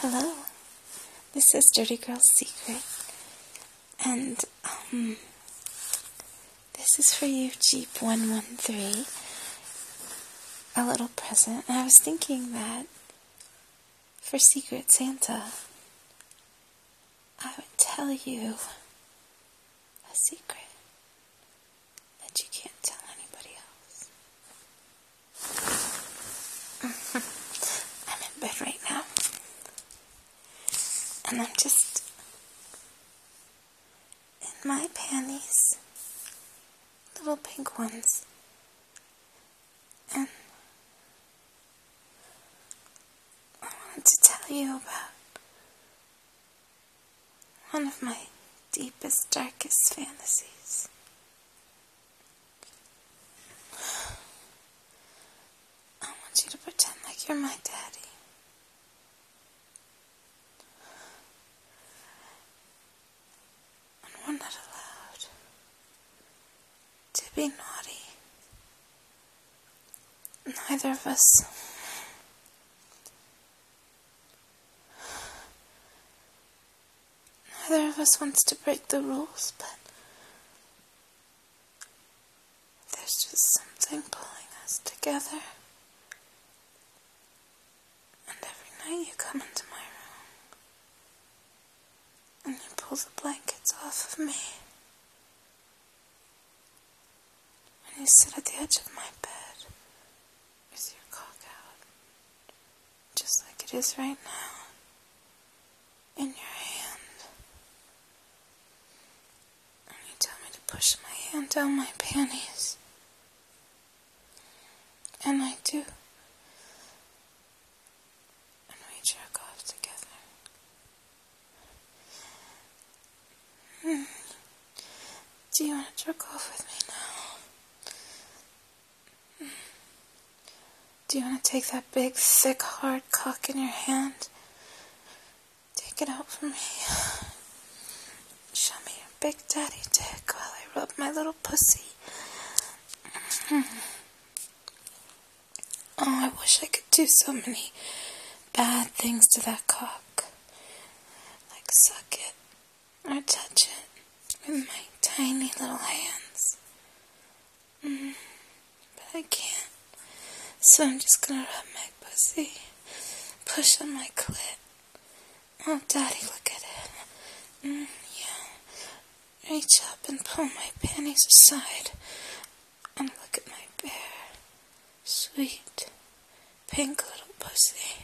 Hello, this is Dirty Girl's Secret, and this is for you, Jeep 113, a little present. And I was thinking that for Secret Santa, I would tell you a secret that you can't tell anybody else. I'm in bed right now. And I'm just in my panties, little pink ones, and I wanted to tell you about one of my deepest, darkest fantasies. I want you to pretend like you're my daddy. We're not allowed to be naughty. Neither of us. Neither of us wants to break the rules, but there's just something pulling us together. And every night you come into my room and you pull the blankets off of me. And you sit at the edge of my bed with your cock out, just like it is right now, in your hand. And you tell me to push my hand down my panties. And I do. And we jerk off together. Do you want to jerk off with me now? Do you want to take that big, thick, hard cock in your hand? Take it out for me. Show me your big daddy dick while I rub my little pussy. Oh, I wish I could do so many bad things to that cock. Like suck it or touch it with my tiny little hands. But I can't. So I'm just gonna rub my pussy, push on my clit. Oh, daddy, look at it. Yeah. Reach up and pull my panties aside and look at my bare, sweet, pink little pussy.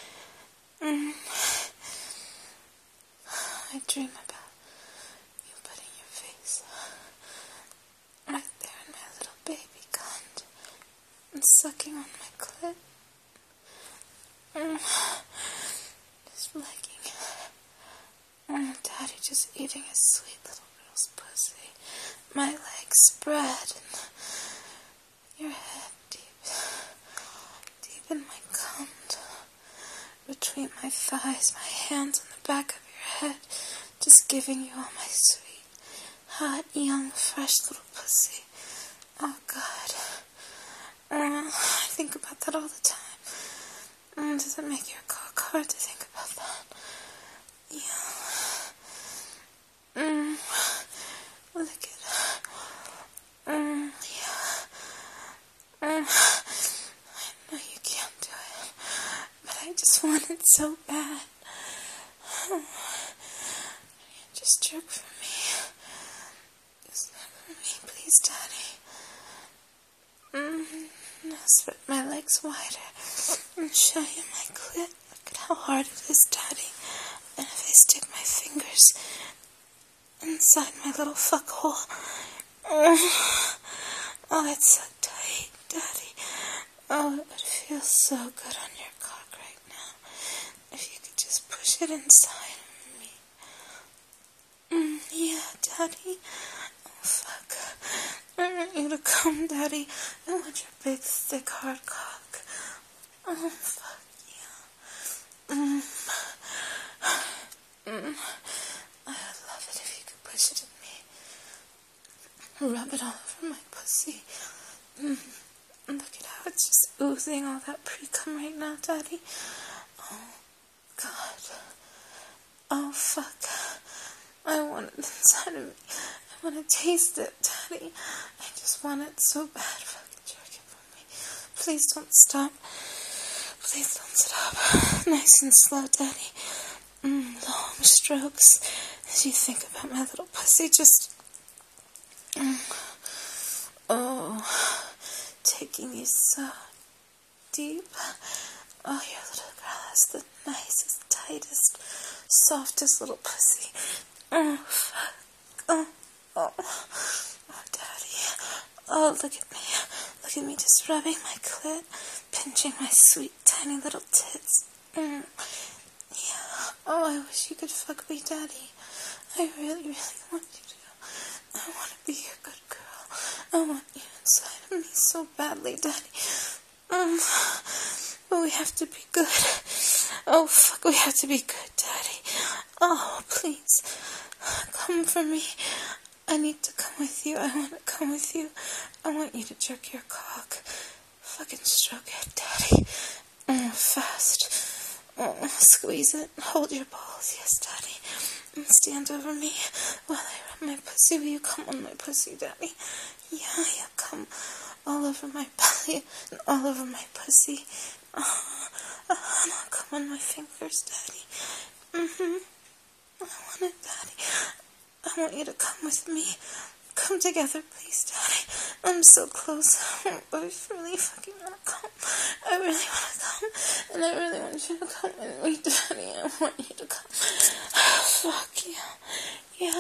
I dream about you putting your face right there in my little baby cunt and sucking on my clit. Just liking it. Daddy just eating his sweet little girl's pussy. My legs spread and your head deep in my cunt. Between my thighs, my hands on the back of your head, just giving you all my sweet, hot, young, fresh little pussy. Oh, God. I think about that all the time. Does it make your cock hard to think about that? Yeah. Look at it. Yeah. I know you can't do it, but I just want it so bad. Just jerk for me. Just jerk for me, please, Daddy. Now spread my legs wider and show you my clit. Look at how hard it is, Daddy. And if I stick my fingers inside my little fuck hole, oh, it's so tight, Daddy. Oh, it would feel so good on your cock right now if you could just push it inside of me. Yeah, Daddy. Oh, fuck. I want you to come, Daddy. I want your big, thick, hard cock. Oh, fuck, yeah. I would love it if you could push it in me. Rub it all over my pussy. Look at how it's just oozing all that pre-cum right now, Daddy. Oh, God. Oh, fuck. I want it inside of me. I want to taste it, Daddy. I just want it so bad. Fucking jerk it for me. Please don't stop. Please don't stop. Nice and slow, Daddy. Long strokes as you think about my little pussy. Just... Oh, taking you so deep. Oh, your little girl has the nicest, tightest, softest little pussy. Oh, fuck. Oh, Daddy. Oh, look at me. Look at me just rubbing my clit, pinching my sweet, tiny little tits. Yeah. Oh, I wish you could fuck me, Daddy. I really, really want you to. I want to be your good girl. I want you inside of me so badly, Daddy. But we have to be good. Oh, fuck, we have to be good, Daddy. Oh, please. Come for me. I need to come with you. I want to come with you. I want you to jerk your cock. Fucking stroke it, Daddy. Fast. Squeeze it. Hold your balls. Yes, Daddy. And stand over me while I rub my pussy. Will you come on my pussy, Daddy? Yeah, come all over my belly and all over my pussy. And I'll come on my fingers, Daddy. I want it, Daddy. I want you to come with me. Come together, please, Daddy. I'm so close. I really fucking want to come. I really want to come. And I really want you to come with me, Daddy. I want you to come. Fuck yeah. Yeah.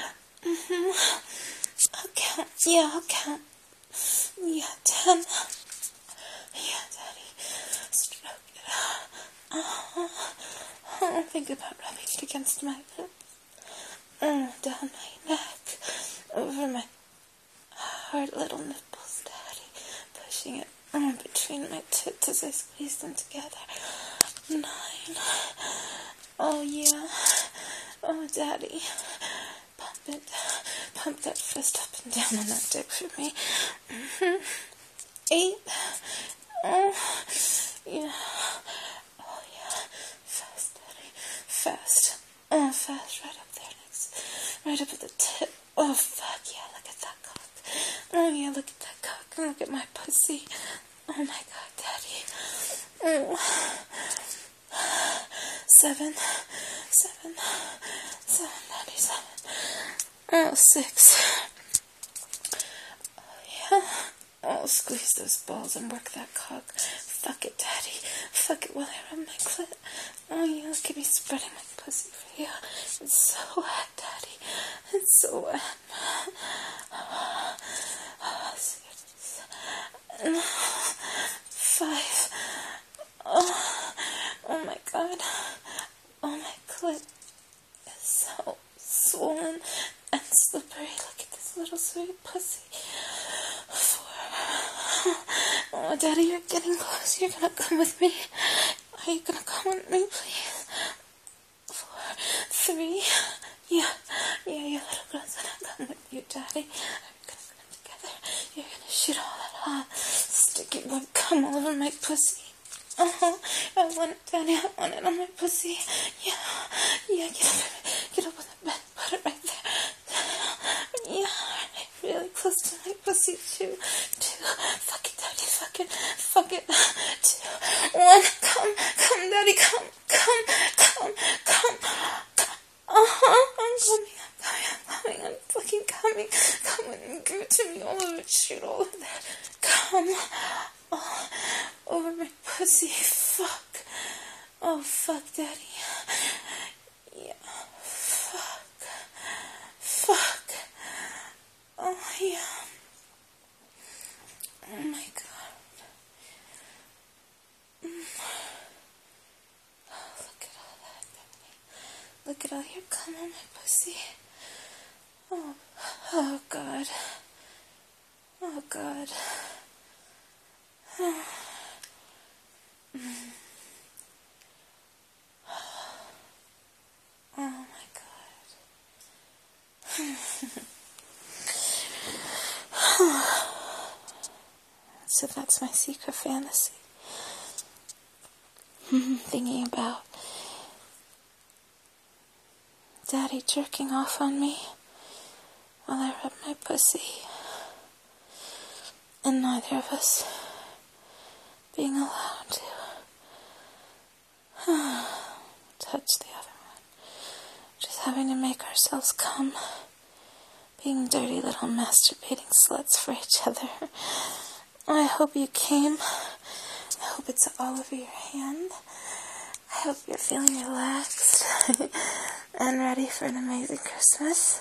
I'll count. Yeah, I'll count. Yeah, 10. Yeah, Daddy. Stroke it out. Think about rubbing it against my lips. Down my neck, over my hard little nipples, Daddy, pushing it between my tits as I squeeze them together. 9. Oh, yeah. Oh, Daddy. Pump it. Pump that fist up and down on that dick for me. 8. Oh, yeah. Oh, yeah. Fast, Daddy. Fast. Oh, fast. Right up there. Right up at the tip. Oh, fuck yeah, look at that cock. Oh, yeah, look at that cock. Look at my pussy. Oh, my God, Daddy. Oh. 7, Daddy, 7. Oh, 6. Oh, yeah. Oh, squeeze those balls and work that cock. Fuck it, Daddy. Fuck it while I rub my clit. Oh, yeah, look at me spreading my pussy for you. It's so wet, Daddy. It's so wet. 5. Oh my God. Oh, my clit is so swollen and slippery. Look at this little sweet pussy. 4. Oh, Daddy, you're getting close. You're gonna come with me. Are you gonna come with me, please? 4. 3. Yeah, little girl's gonna come with you, Daddy. We're gonna come together. You're gonna shoot all that hot, sticky wet cum all over my pussy. I want it, Daddy. I want it on my pussy. Yeah, get up on the bed. Put it right there. Yeah, really close to my pussy, 2. Fuck it, Daddy. Fuck it. 2, 1. Come, Daddy. Come. I'm fucking coming. Come and give it to me all over it. Shoot all of that. Come. Oh, over my pussy. Fuck. Oh, fuck, Daddy. Yeah. Fuck. Oh, yeah. Oh, my God. Oh, look at all that, Daddy. Look at all your cum on my pussy. Oh, God. Oh, God. Oh, my God. So that's my secret fantasy. Thinking about Daddy jerking off on me while I rub my pussy, and neither of us being allowed to touch the other one, just having to make ourselves come, being dirty little masturbating sluts for each other. I hope you came. I hope it's all over your hand. I hope you're feeling relaxed and ready for an amazing Christmas.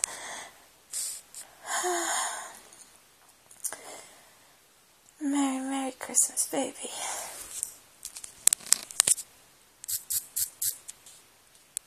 Merry, Merry Christmas, baby.